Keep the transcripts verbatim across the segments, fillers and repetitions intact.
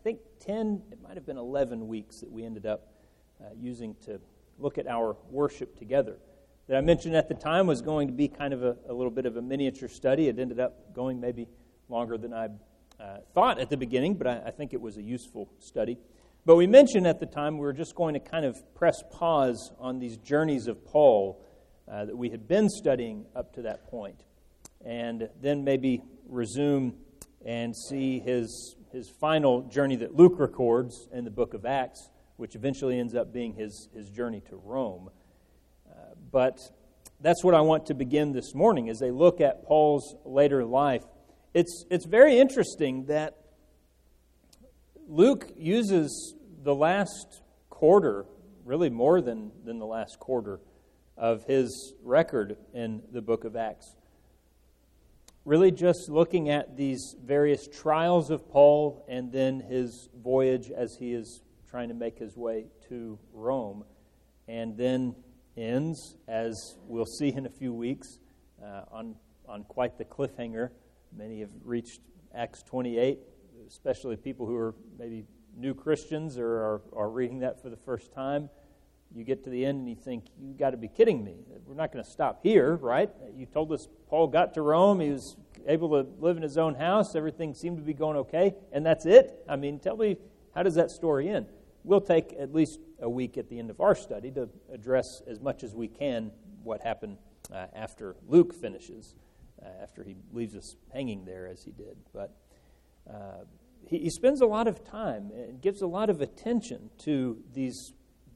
think, ten, it might have been eleven weeks that we ended up uh, using to look at our worship together. That I mentioned at the time was going to be kind of a, a little bit of a miniature study. It ended up going maybe longer than I uh, thought at the beginning, but I, I think it was a useful study. But we mentioned at the time we were just going to kind of press pause on these journeys of Paul uh, that we had been studying up to that point, and then maybe resume and see his his final journey that Luke records in the book of Acts, which eventually ends up being his, his journey to Rome. Uh, but that's what I want to begin this morning as they look at Paul's later life. It's it's very interesting that Luke uses the last quarter, really more than, than the last quarter, of his record in the book of Acts. Really just looking at these various trials of Paul and then his voyage as he is trying to make his way to Rome, and then ends, as we'll see in a few weeks, uh, on, on quite the cliffhanger. Many have reached Acts twenty-eight, especially people who are maybe new Christians or are, are reading that for the first time. You get to the end and you think, you got to be kidding me. We're not going to stop here, right? You told us Paul got to Rome, he was able to live in his own house, everything seemed to be going okay, and that's it? I mean, tell me, how does that story end? We'll take at least a week at the end of our study to address as much as we can what happened uh, after Luke finishes, uh, after he leaves us hanging there as he did. But uh, he, he spends a lot of time and gives a lot of attention to these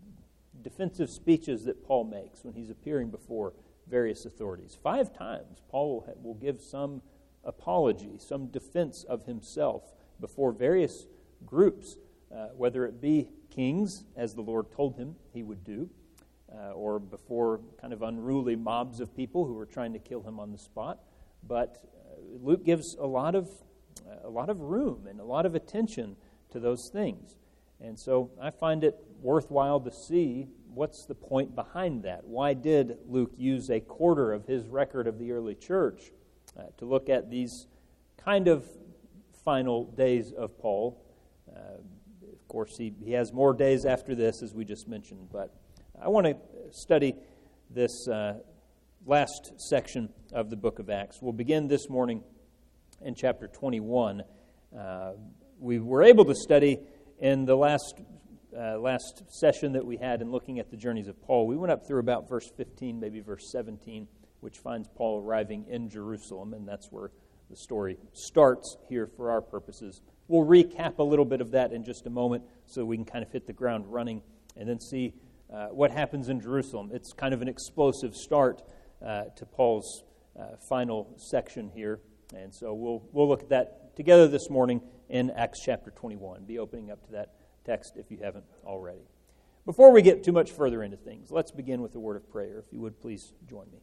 defensive speeches that Paul makes when he's appearing before various authorities. Five times Paul will, will give some apology, some defense of himself before various groups, uh, whether it be kings, as the Lord told him he would do, uh, or before kind of unruly mobs of people who were trying to kill him on the spot. But uh, Luke gives a lot of a lot of room and a lot of attention to those things. And so I find it worthwhile to see what's the point behind that. Why did Luke use a quarter of his record of the early church uh, to look at these kind of final days of Paul? Uh, of course, he, he has more days after this, as we just mentioned, but I want to study this uh, last section of the book of Acts. We'll begin this morning in chapter twenty-one. Uh, we were able to study in the last uh, last session that we had in looking at the journeys of Paul. We went up through about verse fifteen, maybe verse seventeen, which finds Paul arriving in Jerusalem, and that's where the story starts here for our purposes. We'll recap a little bit of that in just a moment so we can kind of hit the ground running and then see uh, what happens in Jerusalem. It's kind of an explosive start uh, to Paul's uh, final section here, and so we'll we'll look at that together this morning in Acts chapter twenty-one. Be opening up to that text if you haven't already. Before we get too much further into things, let's begin with a word of prayer. If you would, please join me.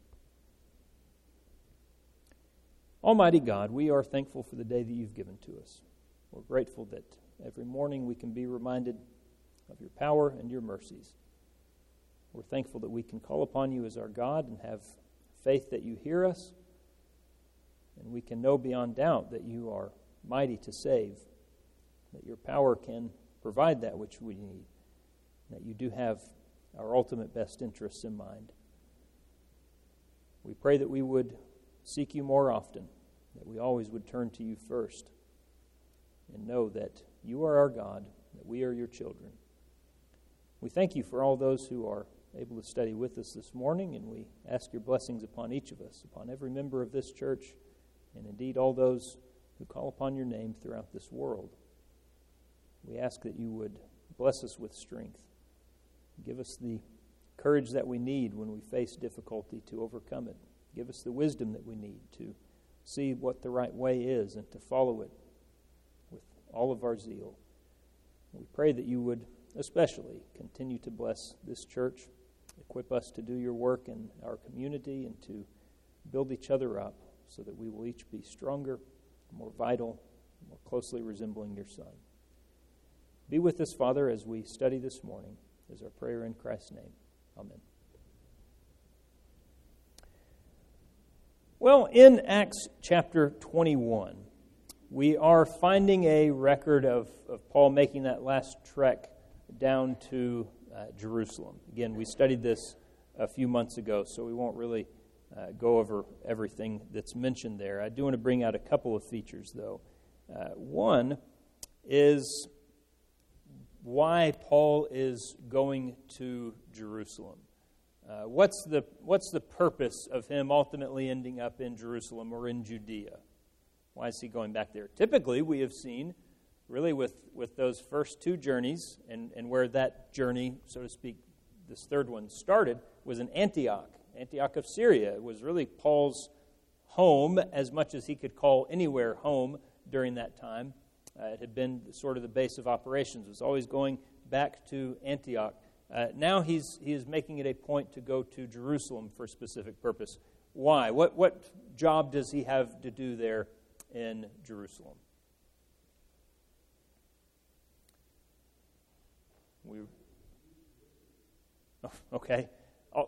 Almighty God, we are thankful for the day that you've given to us. We're grateful that every morning we can be reminded of your power and your mercies. We're thankful that we can call upon you as our God and have faith that you hear us, and we can know beyond doubt that you are mighty to save, that your power can provide that which we need, that you do have our ultimate best interests in mind. We pray that we would seek you more often, that we always would turn to you first, and know that you are our God, that we are your children. We thank you for all those who are able to study with us this morning, and we ask your blessings upon each of us, upon every member of this church, and indeed all those who call upon your name throughout this world. We ask that you would bless us with strength. Give us the courage that we need when we face difficulty to overcome it. Give us the wisdom that we need to see what the right way is and to follow it with all of our zeal. We pray that you would especially continue to bless this church, equip us to do your work in our community and to build each other up so that we will each be stronger, more vital, more closely resembling your Son. Be with us, Father, as we study this morning, is our prayer in Christ's name. Amen. Well, in Acts chapter twenty-one, We are finding a record of, of Paul making that last trek down to uh, Jerusalem. Again, we studied this a few months ago, so we won't really uh, go over everything that's mentioned there. I do want to bring out a couple of features, though. Uh, one is why Paul is going to Jerusalem. Uh, what's the what's the purpose of him ultimately ending up in Jerusalem or in Judea? Why is he going back there? Typically, we have seen, really with, with those first two journeys, and, and where that journey, so to speak, this third one started, was in Antioch, Antioch of Syria. It was really Paul's home, as much as he could call anywhere home during that time. Uh, it had been sort of the base of operations. It was always going back to Antioch. Uh, now he's he is making it a point to go to Jerusalem for a specific purpose. Why? What what job does he have to do there in Jerusalem? We oh, okay. Oh,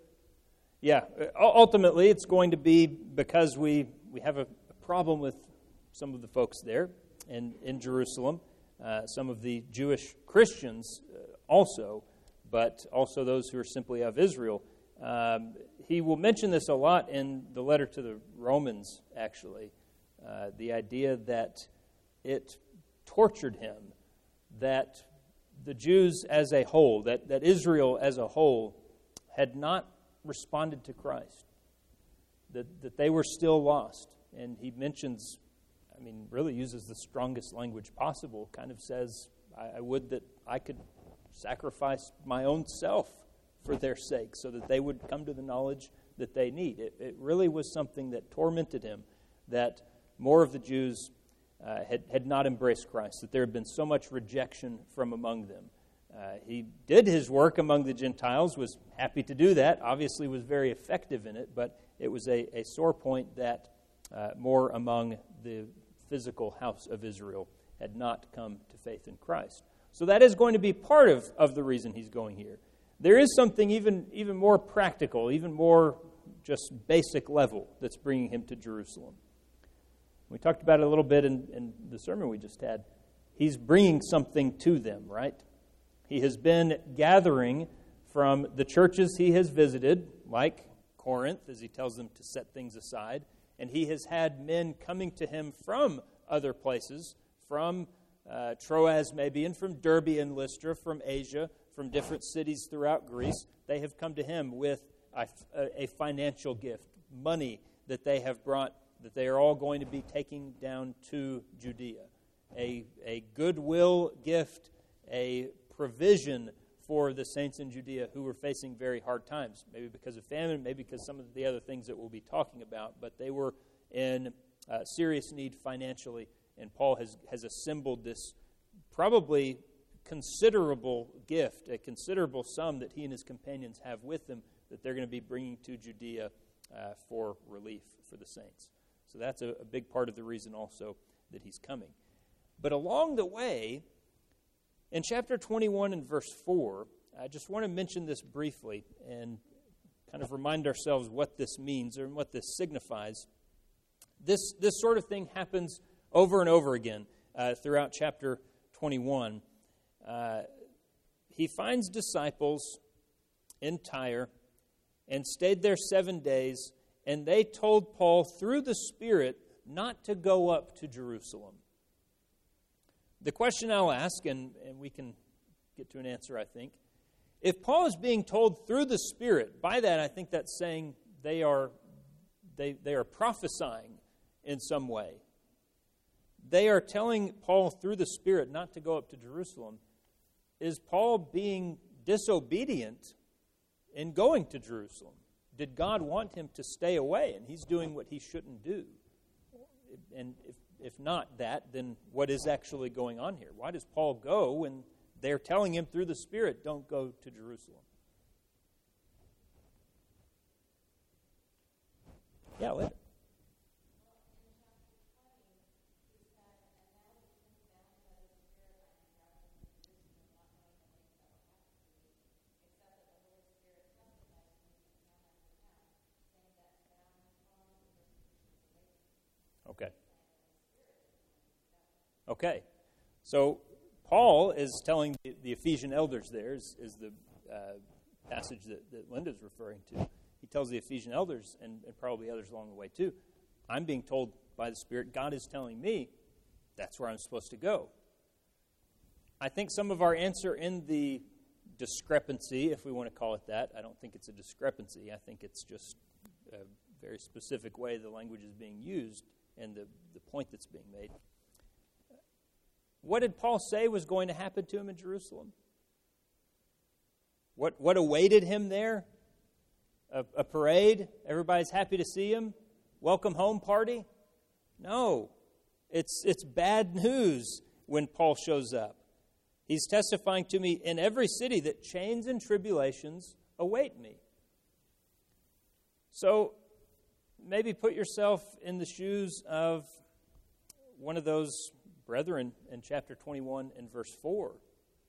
yeah. Ultimately, it's going to be because we we have a, a problem with some of the folks there in in Jerusalem, uh, some of the Jewish Christians uh, also. But also those who are simply of Israel. Um, he will mention this a lot in the letter to the Romans, actually. Uh, the idea that it tortured him, that the Jews as a whole, that, that Israel as a whole, had not responded to Christ, that, that they were still lost. And he mentions, I mean, really uses the strongest language possible, kind of says, I, I would that I could sacrifice my own self for their sake so that they would come to the knowledge that they need. It, it really was something that tormented him, that more of the Jews uh, had, had not embraced Christ, that there had been so much rejection from among them. Uh, he did his work among the Gentiles, was happy to do that, obviously was very effective in it, but it was a, a sore point that uh, more among the physical house of Israel had not come to faith in Christ. So that is going to be part of, of the reason he's going here. There is something even, even more practical, even more just basic level that's bringing him to Jerusalem. We talked about it a little bit in, in the sermon we just had. He's bringing something to them, right? He has been gathering from the churches he has visited, like Corinth, as he tells them to set things aside, and he has had men coming to him from other places, from Uh, Troas maybe, and from Derbe and Lystra, from Asia, from different cities throughout Greece. They have come to him with a, a financial gift, money that they have brought, that they are all going to be taking down to Judea. A, a goodwill gift, a provision for the saints in Judea who were facing very hard times, maybe because of famine, maybe because some of the other things that we'll be talking about, but they were in uh, serious need financially. And Paul has, has assembled this probably considerable gift, a considerable sum that he and his companions have with them that they're going to be bringing to Judea uh, for relief for the saints. So that's a, a big part of the reason also that he's coming. But along the way, in chapter twenty-one and verse four, I just want to mention this briefly and kind of remind ourselves what this means or what this signifies. This, this sort of thing happens over and over again uh, throughout chapter twenty-one. Uh, he finds disciples in Tyre and stayed there seven days, and they told Paul through the Spirit not to go up to Jerusalem. The question I'll ask, and, and we can get to an answer, I think, if Paul is being told through the Spirit, by that I think that's saying they are they they are prophesying in some way. They are telling Paul through the Spirit not to go up to Jerusalem. Is Paul being disobedient in going to Jerusalem? Did God want him to stay away and he's doing what he shouldn't do? And if, if not that, then what is actually going on here? Why does Paul go when they're telling him through the Spirit, don't go to Jerusalem? Yeah, let it. Okay. Okay. So Paul is telling the, the Ephesian elders there, is, is the uh, passage that, that Linda's referring to. He tells the Ephesian elders, and, and probably others along the way too, I'm being told by the Spirit, God is telling me that's where I'm supposed to go. I think some of our answer in the discrepancy, if we want to call it that, I don't think it's a discrepancy. I think it's just a very specific way the language is being used and the, the point that's being made. What did Paul say was going to happen to him in Jerusalem? What, what awaited him there? A, a parade? Everybody's happy to see him? Welcome home party? No. It's, it's bad news when Paul shows up. He's testifying to me in every city that chains and tribulations await me. So maybe put yourself in the shoes of one of those brethren in chapter twenty-one and verse four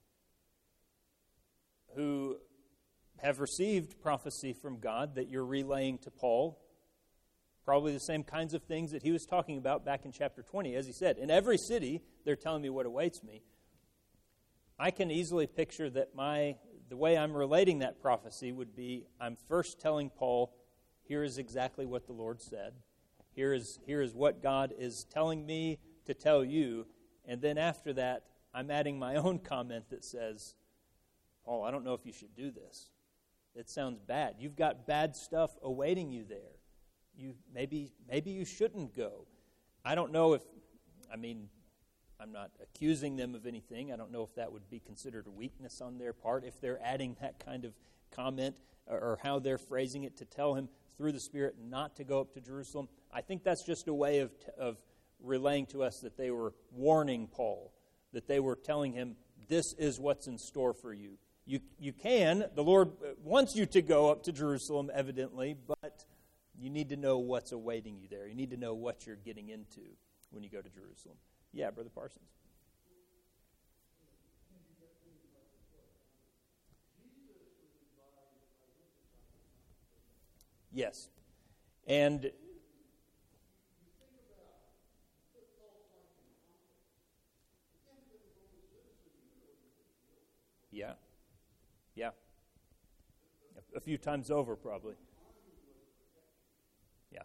who have received prophecy from God that you're relaying to Paul. Probably the same kinds of things that he was talking about back in chapter twenty. As he said, in every city, they're telling me what awaits me. I can easily picture that my the way I'm relating that prophecy would be, I'm first telling Paul, here is exactly what the Lord said. Here is, here is what God is telling me to tell you. And then after that, I'm adding my own comment that says, Paul, I don't know if you should do this. It sounds bad. You've got bad stuff awaiting you there. You maybe maybe you shouldn't go. I don't know if, I mean, I'm not accusing them of anything. I don't know if that would be considered a weakness on their part, if they're adding that kind of comment or, or how they're phrasing it to tell him through the Spirit not to go up to Jerusalem. I think that's just a way of of relaying to us that they were warning Paul, that they were telling him, this is what's in store for you. You, you can, the Lord wants you to go up to Jerusalem, evidently, but you need to know what's awaiting you there. You need to know what you're getting into when you go to Jerusalem. Yeah, Brother Parsons. Yes. And yeah. Yeah. A few times over, probably. Yeah.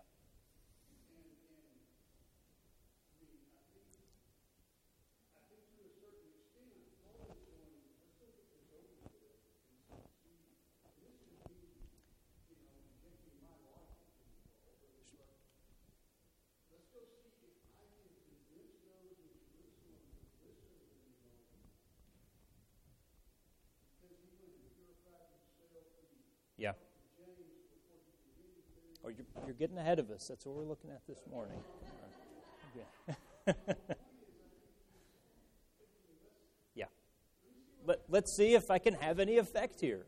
Yeah. Oh, you're, you're getting ahead of us. That's what we're looking at this morning. Yeah. Yeah. Let, let's see if I can have any effect here.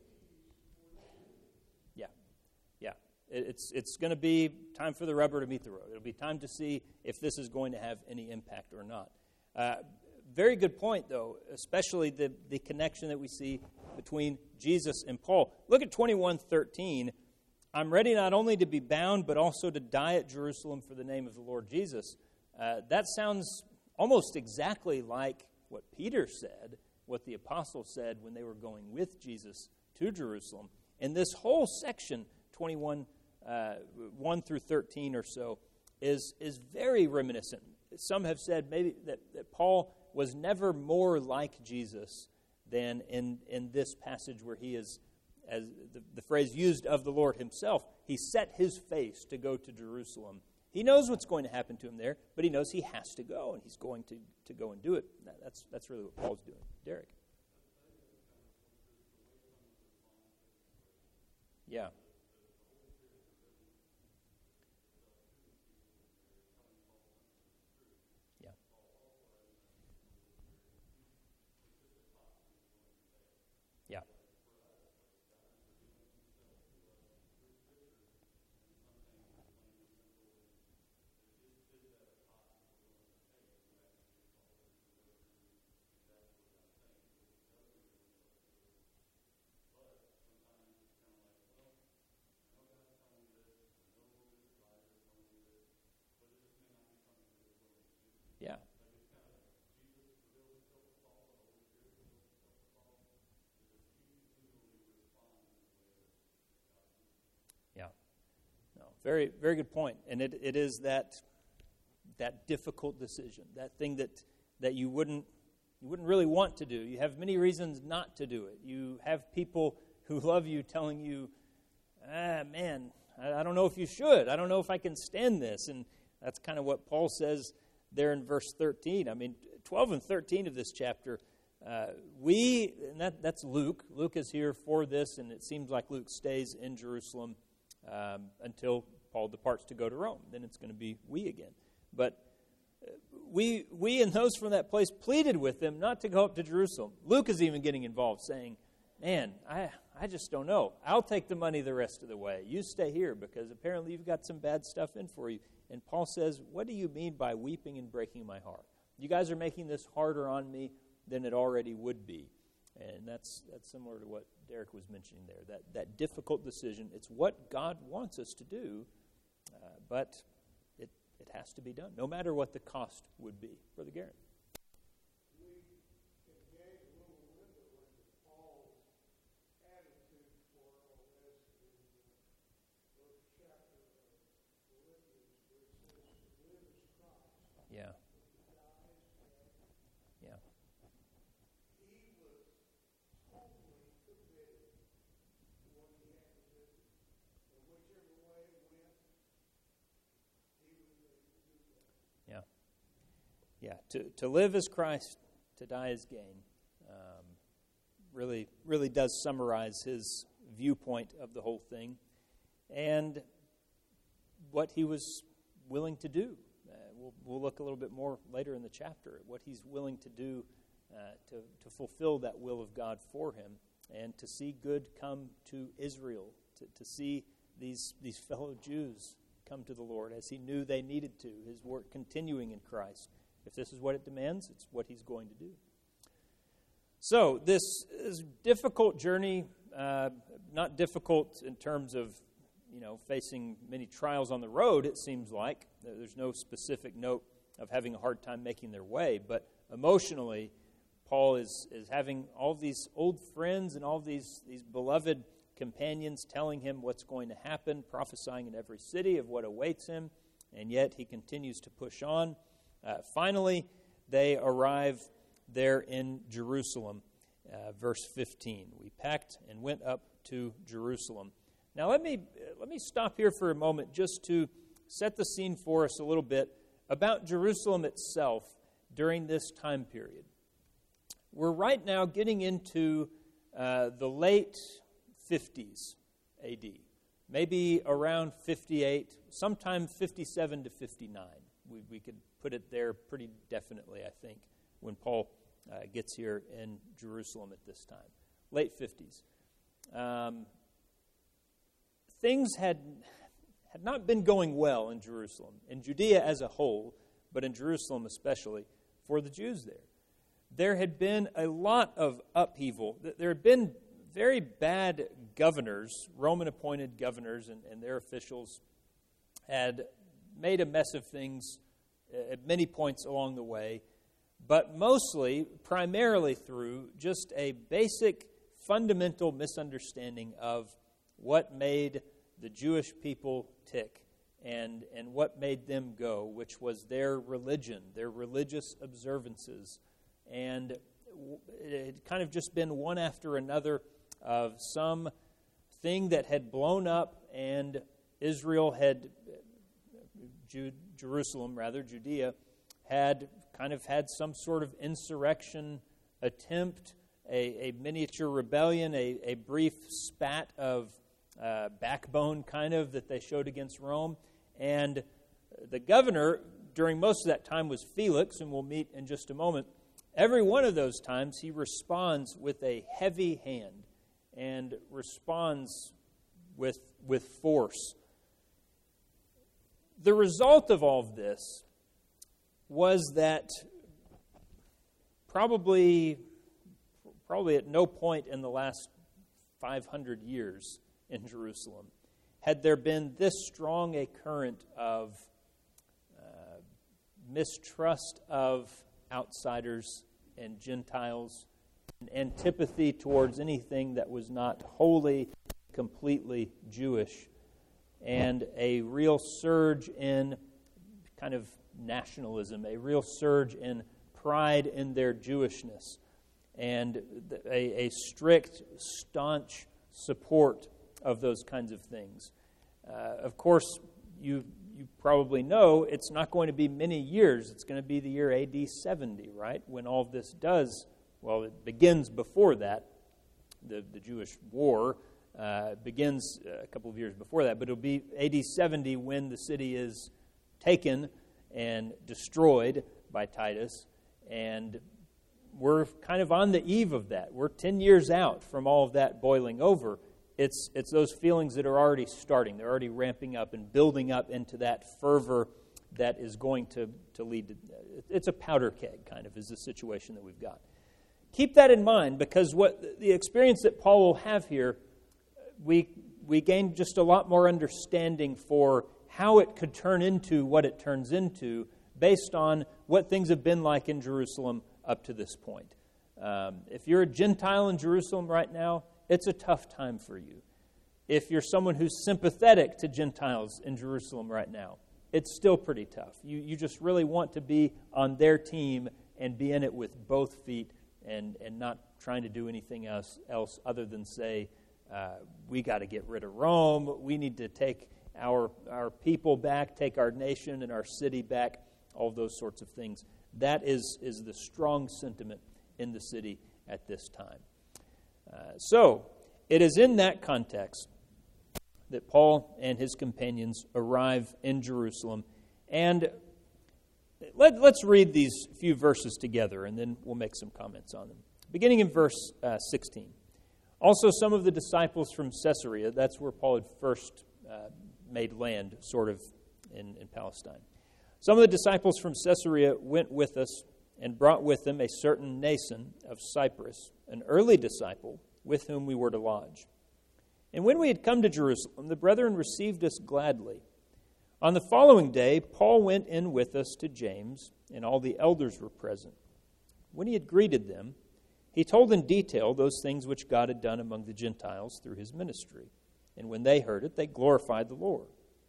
Yeah. Yeah. It, it's it's going to be time for the rubber to meet the road. It'll be time to see if this is going to have any impact or not. Uh, very good point, though, especially the, the connection that we see between Jesus and Paul. Look at twenty-one thirteen. I'm ready not only to be bound, but also to die at Jerusalem for the name of the Lord Jesus. Uh, that sounds almost exactly like what Peter said, what the apostles said when they were going with Jesus to Jerusalem. And this whole section, twenty-one, uh, one through thirteen or so, is, is very reminiscent. Some have said maybe that, that Paul was never more like Jesus than in, in this passage where he is, as the, the phrase used of the Lord himself, he set his face to go to Jerusalem. He knows what's going to happen to him there, but he knows he has to go, and he's going to, to go and do it. That, that's, that's really what Paul's doing. Derek. Yeah. Yeah. Yeah. very, very good point. And it, it is that that difficult decision, that thing that that you wouldn't you wouldn't really want to do. You have many reasons not to do it. You have people who love you telling you, ah, man, I, I don't know if you should. I don't know if I can stand this. And that's kind of what Paul says there in verse thirteen. I mean, twelve and thirteen of this chapter, uh, we, and that, that's Luke. Luke is here for this, and it seems like Luke stays in Jerusalem um, until Paul departs to go to Rome. Then it's going to be we again. But we, we and those from that place pleaded with them not to go up to Jerusalem. Luke is even getting involved, saying, man, I, I just don't know. I'll take the money the rest of the way. You stay here because apparently you've got some bad stuff in for you. And Paul says, what do you mean by weeping and breaking my heart? You guys are making this harder on me than it already would be. And that's that's similar to what Derek was mentioning there, that, that difficult decision. It's what God wants us to do, uh, but it, it has to be done, no matter what the cost would be. Brother Garrett. Yeah. Yeah. He was totally committed to what he had to do. And whichever way it went, he was ready to do that. Yeah. Yeah. To to live as Christ, to die as gain. Um, really, really does summarize his viewpoint of the whole thing, and what he was willing to do. We'll, we'll look a little bit more later in the chapter at what he's willing to do uh, to, to fulfill that will of God for him and to see good come to Israel, to, to see these, these fellow Jews come to the Lord as he knew they needed to, his work continuing in Christ. If this is what it demands, it's what he's going to do. So this is a difficult journey, uh, not difficult in terms of you know, facing many trials on the road, it seems like. There's no specific note of having a hard time making their way, but emotionally, Paul is, is having all these old friends and all these, these beloved companions telling him what's going to happen, prophesying in every city of what awaits him, and yet he continues to push on. Uh, finally, they arrive there in Jerusalem, uh, verse fifteen. We packed and went up to Jerusalem. Now, let me let me stop here for a moment just to set the scene for us a little bit about Jerusalem itself during this time period. We're right now getting into uh, the late fifties A D, maybe around fifty-eight, sometime fifty-seven to fifty-nine. We, we could put it there pretty definitely, I think, when Paul uh, gets here in Jerusalem at this time. Late fifties. Um Things had had not been going well in Jerusalem, in Judea as a whole, but in Jerusalem especially, for the Jews there. There had been a lot of upheaval. There had been very bad governors, Roman-appointed governors, and, and their officials had made a mess of things at many points along the way, but mostly, primarily through just a basic, fundamental misunderstanding of what made the Jewish people tick and, and what made them go, which was their religion, their religious observances. And it had kind of just been one after another of some thing that had blown up, and Israel had, Ju- Jerusalem rather, Judea, had kind of had some sort of insurrection attempt, a, a miniature rebellion, a, a brief spat of Uh, backbone kind of that they showed against Rome. And the governor during most of that time was Felix, and we'll meet in just a moment. Every one of those times he responds with a heavy hand and responds with, with force. The result of all of this was that probably, probably at no point in the last five hundred years in Jerusalem had there been this strong a current of uh, mistrust of outsiders and Gentiles, and antipathy towards anything that was not wholly, completely Jewish. and a real surge in kind of nationalism, a real surge in pride in their Jewishness, and a, a strict, staunch support of those kinds of things. Uh, of course, you you probably know it's not going to be many years. It's going to be the year A D seventy, right? When all of this does, well, it begins before that. The, the Jewish war uh, begins a couple of years before that, but it'll be A D seventy when the city is taken and destroyed by Titus, and we're kind of on the eve of that. We're ten years out from all of that boiling over. It's it's those feelings that are already starting. They're already ramping up and building up into that fervor that is going to, to lead to... It's a powder keg, kind of, is the situation that we've got. Keep that in mind, because what the experience that Paul will have here, we we gain just a lot more understanding for how it could turn into what it turns into based on what things have been like in Jerusalem up to this point. Um, if you're a Gentile in Jerusalem right now, it's a tough time for you. If you're someone who's sympathetic to Gentiles in Jerusalem right now, it's still pretty tough. You you just really want to be on their team and be in it with both feet and, and not trying to do anything else, else other than say, uh, we got to get rid of Rome. We need to take our our people back, take our nation and our city back, all those sorts of things. That is, is the strong sentiment in the city at this time. Uh, so, it is in that context that Paul and his companions arrive in Jerusalem. And let, let's read these few verses together, and then we'll make some comments on them. Beginning in verse uh, sixteen. Also, some of the disciples from Caesarea, that's where Paul had first uh, made land, sort of, in, in Palestine. Some of the disciples from Caesarea went with us and brought with them a certain Nason of Cyprus, an early disciple, with whom we were to lodge. And when we had come to Jerusalem, the brethren received us gladly. On the following day, Paul went in with us to James, and all the elders were present. When he had greeted them, he told in detail those things which God had done among the Gentiles through his ministry. And when they heard it, they glorified the Lord.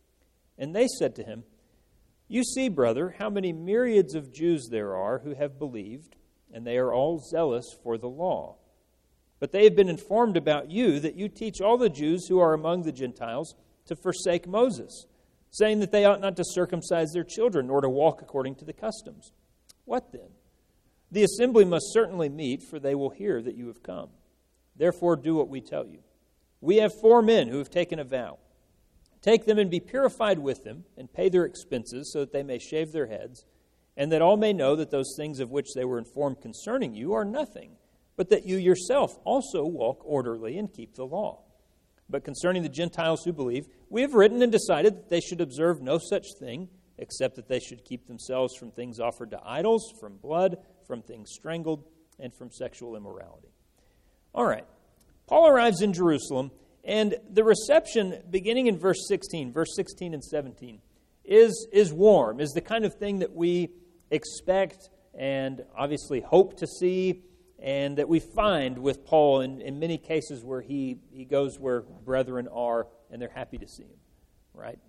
And they said to him, "You see, brother, how many myriads of Jews there are who have believed, and they are all zealous for the law. But they have been informed about you that you teach all the Jews who are among the Gentiles to forsake Moses, saying that they ought not to circumcise their children, nor to walk according to the customs. What then? The assembly must certainly meet, for they will hear that you have come. Therefore do what we tell you. We have four men who have taken a vow. Take them and be purified with them, and pay their expenses, so that they may shave their heads, and that all may know that those things of which they were informed concerning you are nothing, but that you yourself also walk orderly and keep the law. But concerning the Gentiles who believe, we have written and decided that they should observe no such thing, except that they should keep themselves from things offered to idols, from blood, from things strangled, and from sexual immorality." All right. Paul arrives in Jerusalem, and the reception, beginning in verse sixteen, verse sixteen and seventeen, is, is warm, is the kind of thing that we expect and obviously hope to see, and that we find with Paul in, in many cases where he, he goes where brethren are, and they're happy to see him, right?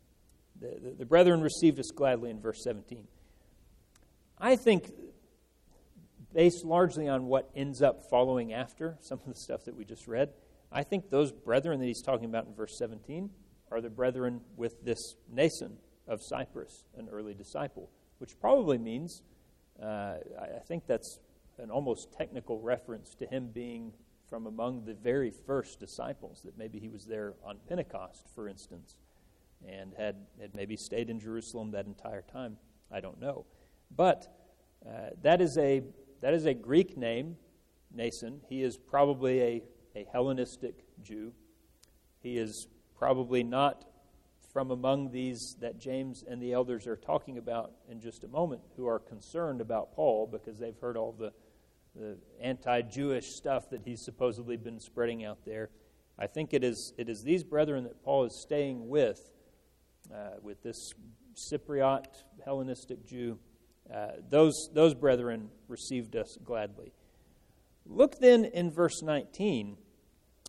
The, the, the brethren received us gladly in verse seventeen. I think, based largely on what ends up following after, some of the stuff that we just read, I think those brethren that he's talking about in verse seventeen are the brethren with this Nason of Cyprus, an early disciple, which probably means, uh, I think that's an almost technical reference to him being from among the very first disciples, that maybe he was there on Pentecost, for instance, and had, had maybe stayed in Jerusalem that entire time. I don't know. But uh, that is a that is a Greek name, Nason. He is probably a, a Hellenistic Jew. He is probably not from among these that James and the elders are talking about in just a moment, who are concerned about Paul because they've heard all the, the anti-Jewish stuff that he's supposedly been spreading out there. I think it is it is these brethren that Paul is staying with, uh, with this Cypriot Hellenistic Jew. Uh, those those brethren received us gladly. Look then in verse nineteen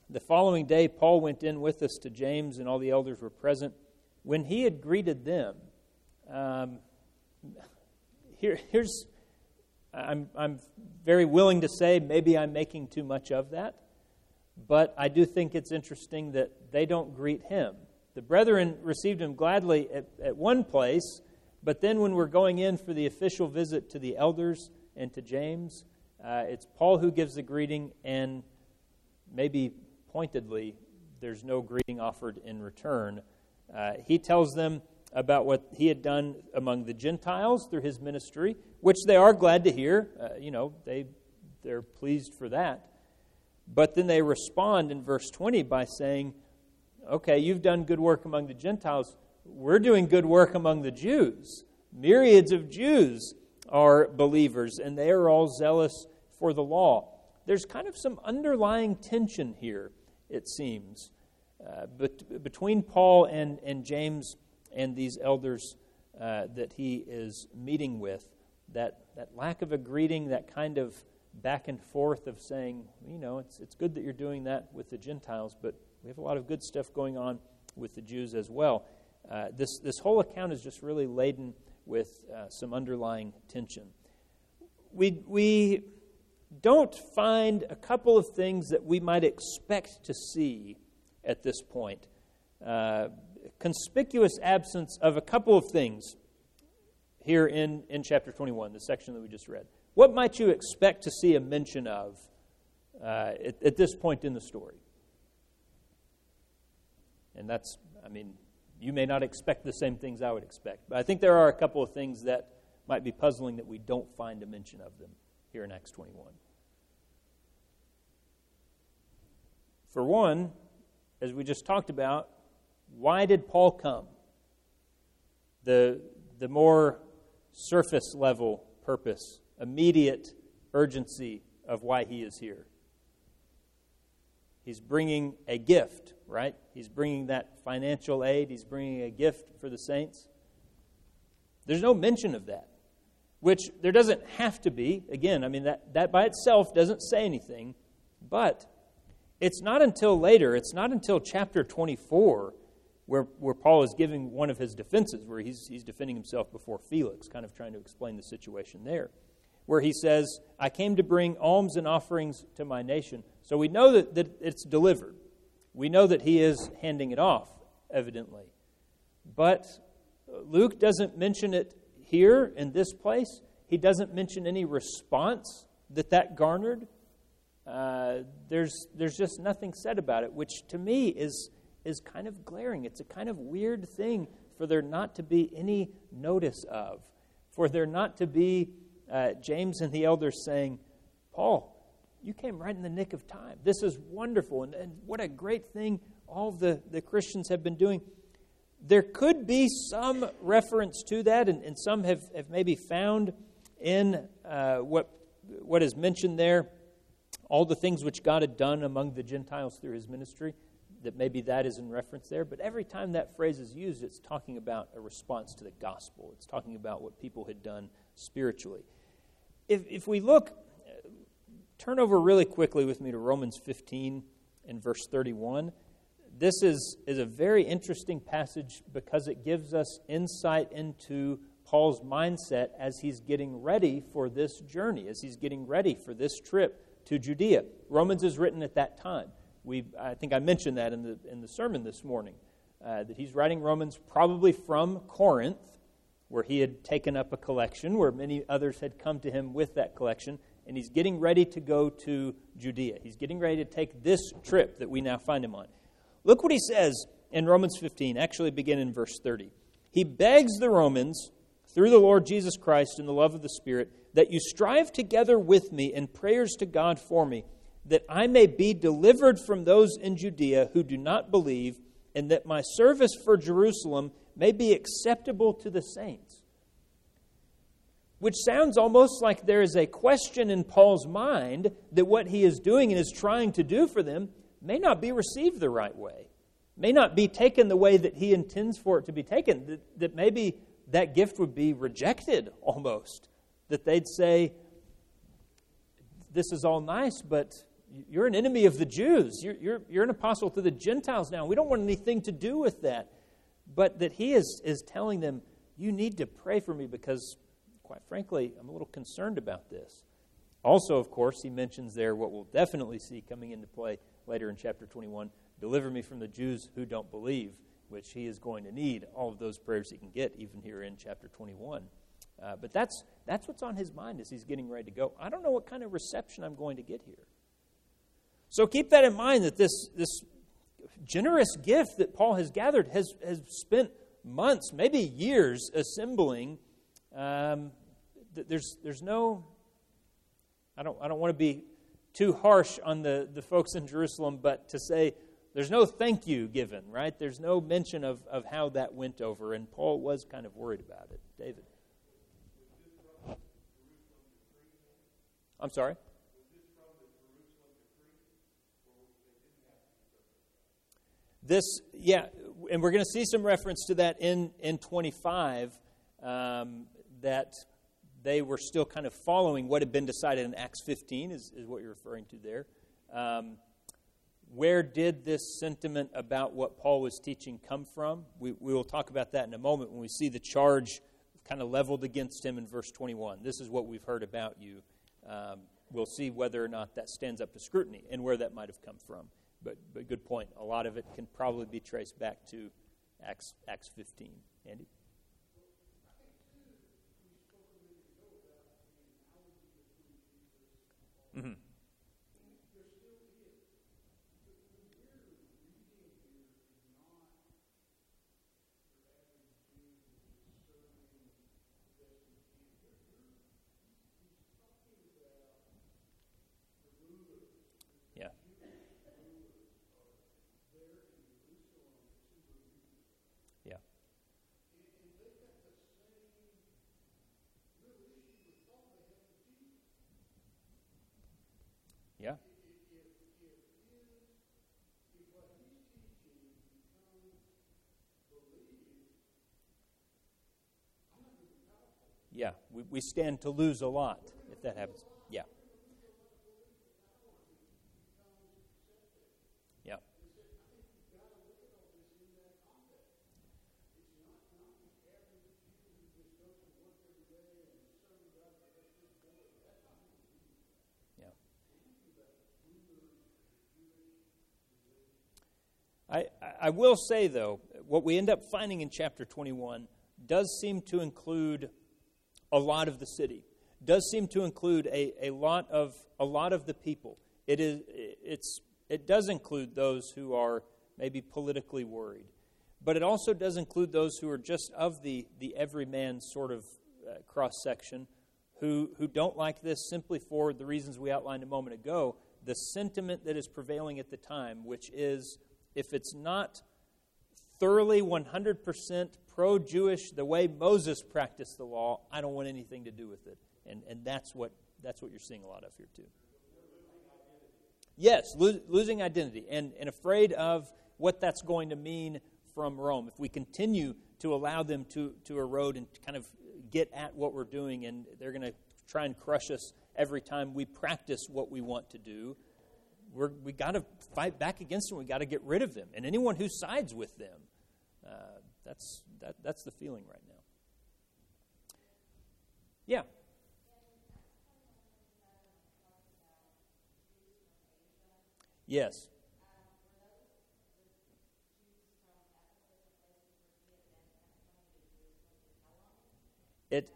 The following day, Paul went in with us to James, and all the elders were present. When he had greeted them, um, here, here's, I'm, I'm very willing to say maybe I'm making too much of that, but I do think it's interesting that they don't greet him. The brethren received him gladly at, at one place, but then when we're going in for the official visit to the elders and to James, uh, it's Paul who gives the greeting, and maybe pointedly, there's no greeting offered in return. Uh, he tells them about what he had done among the Gentiles through his ministry, which they are glad to hear. Uh, you know, they, they're pleased for that. But then they respond in verse twenty by saying, okay, you've done good work among the Gentiles. We're doing good work among the Jews. Myriads of Jews are believers, and they are all zealous for the law. There's kind of some underlying tension here, it seems, uh, but between Paul and, and James and these elders uh, that he is meeting with. That, that lack of a greeting, that kind of back and forth of saying, you know, it's it's good that you're doing that with the Gentiles, but we have a lot of good stuff going on with the Jews as well. Uh, this, this whole account is just really laden with uh, some underlying tension. We we... don't find a couple of things that we might expect to see at this point. Uh, conspicuous absence of a couple of things here in, in chapter twenty-one, the section that we just read. What might you expect to see a mention of uh, at, at this point in the story? And that's, I mean, you may not expect the same things I would expect, but I think there are a couple of things that might be puzzling that we don't find a mention of them here in Acts twenty-one. For one, as we just talked about, why did Paul come? The, the more surface level purpose, immediate urgency of why he is here. He's bringing a gift, right? He's bringing that financial aid. He's bringing a gift for the saints. There's no mention of that. Which there doesn't have to be. Again, I mean, that, that by itself doesn't say anything. But it's not until later, it's not until chapter twenty-four where, where Paul is giving one of his defenses, where he's, he's defending himself before Felix, kind of trying to explain the situation there, where he says, I came to bring alms and offerings to my nation. So we know that, that it's delivered. We know that he is handing it off, evidently. But Luke doesn't mention it here in this place. He doesn't mention any response that that garnered. Uh, there's there's just nothing said about it, which to me is is kind of glaring. It's a kind of weird thing for there not to be any notice of, for there not to be uh, James and the elders saying, Paul, you came right in the nick of time. This is wonderful, and, and what a great thing all the, the Christians have been doing. There could be some reference to that, and, and some have, have maybe found in uh, what what is mentioned there, all the things which God had done among the Gentiles through his ministry, that maybe that is in reference there. But every time that phrase is used, it's talking about a response to the gospel. It's talking about what people had done spiritually. If, if we look, turn over really quickly with me to Romans fifteen and verse thirty-one. This is, is a very interesting passage because it gives us insight into Paul's mindset as he's getting ready for this journey, as he's getting ready for this trip to Judea. Romans is written at that time. We, I think I mentioned that in the in the sermon this morning, uh, that he's writing Romans probably from Corinth, where he had taken up a collection, where many others had come to him with that collection, and he's getting ready to go to Judea. He's getting ready to take this trip that we now find him on. Look what he says in Romans fifteen, actually begin in verse thirty. He begs the Romans, through the Lord Jesus Christ and the love of the Spirit, that you strive together with me in prayers to God for me, that I may be delivered from those in Judea who do not believe, and that my service for Jerusalem may be acceptable to the saints. Which sounds almost like there is a question in Paul's mind that what he is doing and is trying to do for them may not be received the right way, may not be taken the way that he intends for it to be taken, that, that maybe that gift would be rejected almost, that they'd say, this is all nice, but you're an enemy of the Jews. You're, you're, you're an apostle to the Gentiles now. We don't want anything to do with that. But that he is, is telling them, you need to pray for me because, quite frankly, I'm a little concerned about this. Also, of course, he mentions there what we'll definitely see coming into play later in chapter twenty-one, deliver me from the Jews who don't believe, which he is going to need all of those prayers he can get, even here in chapter twenty-one. Uh, but that's that's what's on his mind as he's getting ready to go. I don't know what kind of reception I'm going to get here. So keep that in mind, that this, this generous gift that Paul has gathered has, has spent months, maybe years, assembling. Um, there's there's no... I don't I don't want to be too harsh on the, the folks in Jerusalem, but to say there's no thank you given, right? There's no mention of, of how that went over, and Paul was kind of worried about it. David? I'm sorry? This, yeah, and we're going to see some reference to that in, in twenty-five, um, that they were still kind of following what had been decided in Acts fifteen, is, is what you're referring to there. Um, where did this sentiment about what Paul was teaching come from? We, we will talk about that in a moment when we see the charge kind of leveled against him in verse twenty-one. This is what we've heard about you. Um, we'll see whether or not that stands up to scrutiny and where that might have come from. But, but good point. A lot of it can probably be traced back to Acts, Acts fifteen. Andy? Mm-hmm. Yeah. Yeah. Yeah. Yeah, we, we stand to lose a lot if that happens. Yeah. Yeah. Yeah. I, I will say, though, what we end up finding in chapter twenty-one does seem to include a lot of the city, does seem to include a, a lot of a lot of the people. It is it's it does include those who are maybe politically worried, but it also does include those who are just of the the everyman sort of uh, cross section, who who don't like this simply for the reasons we outlined a moment ago. The sentiment that is prevailing at the time, which is, if it's not thoroughly one hundred percent pro-Jewish, the way Moses practiced the law, I don't want anything to do with it. And and that's what that's what you're seeing a lot of here too. Yes, lo- losing identity and, and afraid of what that's going to mean from Rome. If we continue to allow them to, to erode and to kind of get at what we're doing, and they're going to try and crush us every time we practice what we want to do, we're, we got to fight back against them. We got to get rid of them. And anyone who sides with them, uh, that's that, that's the feeling right now. Yeah. Yes. It.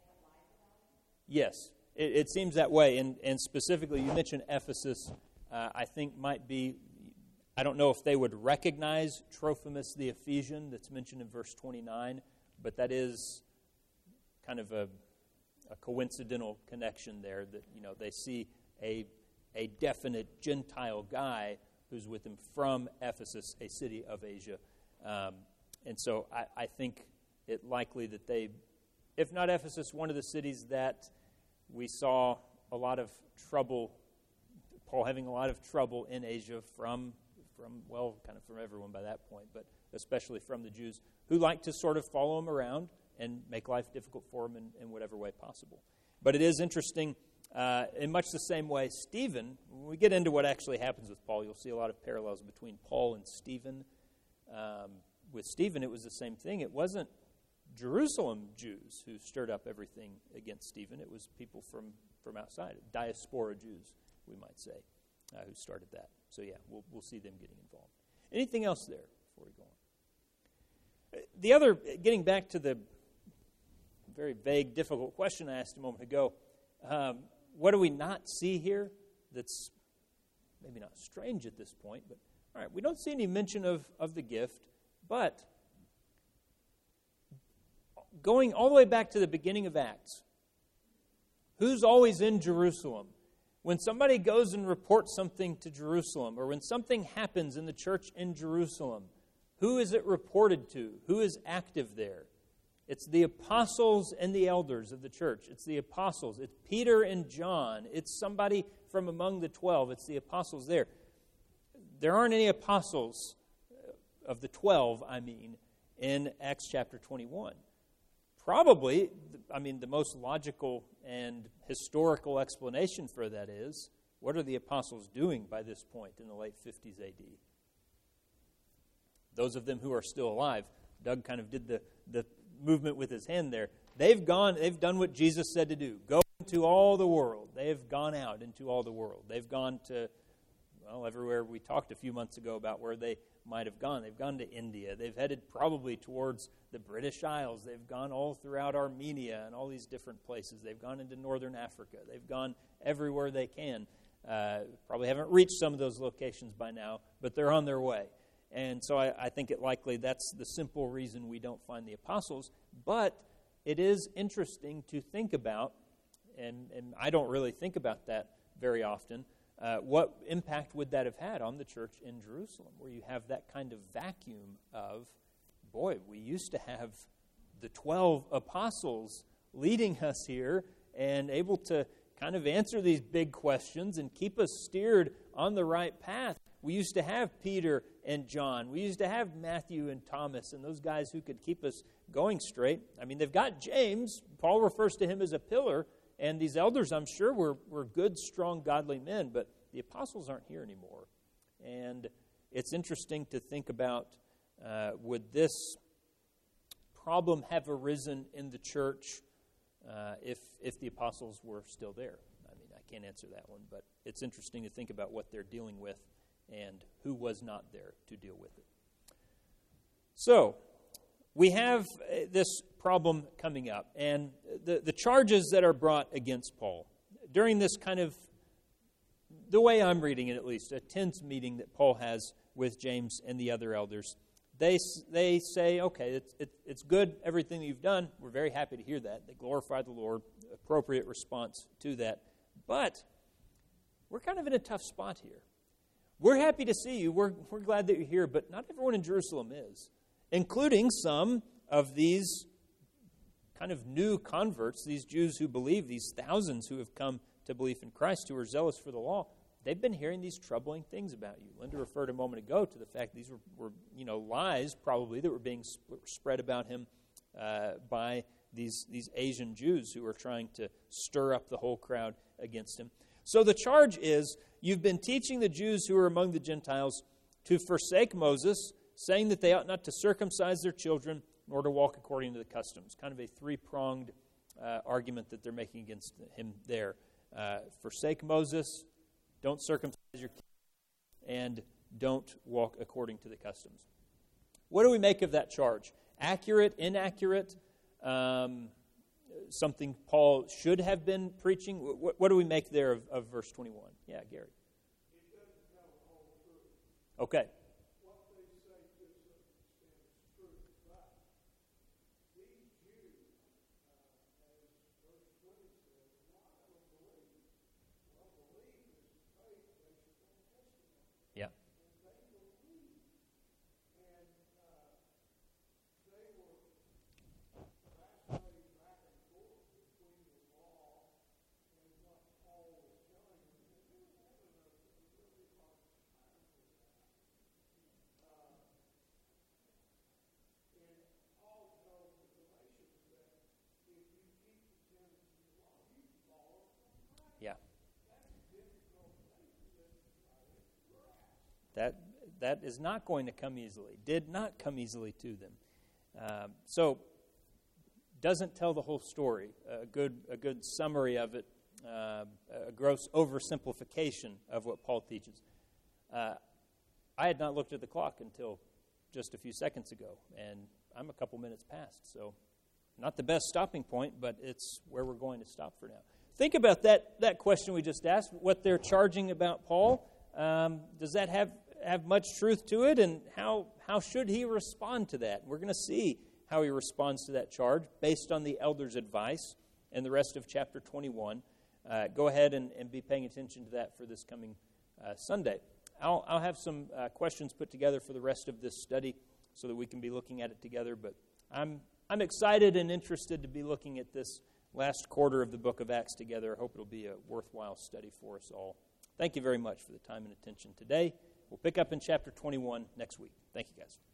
Yes, it, it seems that way, and and specifically, you mentioned Ephesus. Uh, I think might be. I don't know if they would recognize Trophimus the Ephesian that's mentioned in verse twenty-nine, but that is kind of a, a coincidental connection there. That you know they see a a definite Gentile guy who's with him from Ephesus, a city of Asia, um, and so I, I think it likely that they, if not Ephesus, one of the cities that we saw a lot of trouble. Paul having a lot of trouble in Asia from. From, well, kind of from everyone by that point, but especially from the Jews who like to sort of follow him around and make life difficult for him in, in whatever way possible. But it is interesting, uh, in much the same way, Stephen, when we get into what actually happens with Paul, you'll see a lot of parallels between Paul and Stephen. Um, with Stephen, it was the same thing. It wasn't Jerusalem Jews who stirred up everything against Stephen. It was people from, from outside, diaspora Jews, we might say, uh, who started that. So yeah, we'll we'll see them getting involved. Anything else there before we go on? The other, getting back to the very vague, difficult question I asked a moment ago, um, what do we not see here that's maybe not strange at this point, but all right, we don't see any mention of, of the gift, but going all the way back to the beginning of Acts, who's always in Jerusalem? When somebody goes and reports something to Jerusalem, or when something happens in the church in Jerusalem, who is it reported to? Who is active there? It's the apostles and the elders of the church. It's the apostles. It's Peter and John. It's somebody from among the twelve. It's the apostles there. There aren't any apostles of the twelve, I mean, in Acts chapter twenty-one. Probably, I mean, the most logical and historical explanation for that is, what are the apostles doing by this point in the late fifties A D? Those of them who are still alive, Doug kind of did the, the movement with his hand there. They've gone, they've done what Jesus said to do. Go into all the world. They've gone out into all the world. They've gone to, well, everywhere we talked a few months ago about where they might have gone. They've gone to India. They've headed probably towards the British Isles. They've gone all throughout Armenia and all these different places. They've gone into northern Africa. They've gone everywhere they can. Uh, probably haven't reached some of those locations by now, but they're on their way. And so I, I think it likely that's the simple reason we don't find the apostles. But it is interesting to think about, and, and I don't really think about that very often, uh, what impact would that have had on the church in Jerusalem, where you have that kind of vacuum of, boy, we used to have the twelve apostles leading us here and able to kind of answer these big questions and keep us steered on the right path. We used to have Peter and John. We used to have Matthew and Thomas and those guys who could keep us going straight. I mean, they've got James. Paul refers to him as a pillar. And these elders, I'm sure, were, were good, strong, godly men. But the apostles aren't here anymore. And it's interesting to think about, uh, would this problem have arisen in the church uh, if, if the apostles were still there? I mean, I can't answer that one. But it's interesting to think about what they're dealing with and who was not there to deal with it. So, we have this problem coming up, and the, the charges that are brought against Paul. During this kind of, the way I'm reading it at least, a tense meeting that Paul has with James and the other elders, they they say, okay, it's, it, it's good, everything that you've done. We're very happy to hear that. They glorify the Lord, appropriate response to that. But we're kind of in a tough spot here. We're happy to see you. We're, we're glad that you're here, but not everyone in Jerusalem is, including some of these kind of new converts, these Jews who believe, these thousands who have come to belief in Christ, who are zealous for the law. They've been hearing these troubling things about you. Linda referred a moment ago to the fact these were, were you know, lies probably that were being sp- spread about him uh, by these, these Asian Jews who were trying to stir up the whole crowd against him. So the charge is, you've been teaching the Jews who are among the Gentiles to forsake Moses, saying that they ought not to circumcise their children, nor to walk according to the customs. Kind of a three-pronged uh, argument that they're making against him there. Uh, forsake Moses, don't circumcise your kids, and don't walk according to the customs. What do we make of that charge? Accurate, inaccurate? Um, something Paul should have been preaching? What, what do we make there of, of verse twenty-one? Yeah, Gary. It doesn't tell the whole truth. Okay. What they say to a certain extent is true, but these Jews, uh, as verse twenty says, why don't believe? Well, believe is faith based upon testimony. Yeah. And they believe. And uh, they were vacillating back and forth between the law and what Paul was telling them. And they were having a, a really hard time with that. Uh, and Paul told the Galatians that if you keep the tenets of the law, you follow from Christ. Yeah. That's a difficult thing to say That that is not going to come easily. Did not come easily to them. Um, so, doesn't tell the whole story. A good a good summary of it. Uh, a gross oversimplification of what Paul teaches. Uh, I had not looked at the clock until just a few seconds ago, and I'm a couple minutes past. So, not the best stopping point, but it's where we're going to stop for now. Think about that that question we just asked. What they're charging about Paul. Um, does that have, have much truth to it? And how, how should he respond to that? We're going to see how he responds to that charge based on the elders' advice and the rest of chapter twenty-one. Uh, go ahead and, and be paying attention to that for this coming uh, Sunday. I'll, I'll have some uh, questions put together for the rest of this study so that we can be looking at it together. But I'm, I'm excited and interested to be looking at this last quarter of the book of Acts together. I hope it'll be a worthwhile study for us all. Thank you very much for the time and attention today. We'll pick up in chapter twenty-one next week. Thank you, guys.